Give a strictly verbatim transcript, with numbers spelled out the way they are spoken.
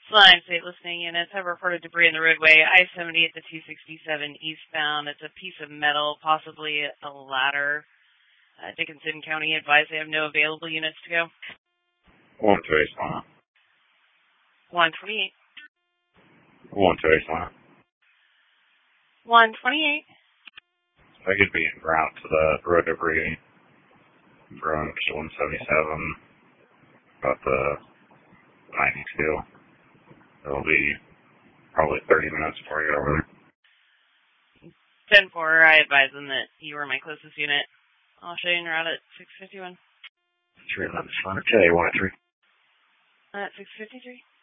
Line State listening units have reported debris in the roadway, I seventy at the two sixty-seven eastbound. It's a piece of metal, possibly a ladder. Uh, Dickinson County advised they have no available units to go. one two eight one. one twenty-eight. one two eight one. one twenty-eight. I could be en route to the road debris from one seventy-seven, about the ninety-two. It'll be probably thirty minutes before I get over there. ten four, I advise them that you were my closest unit. I'll show you en route at six fifty-one. three eleven, K, one oh three. At six fifty-three.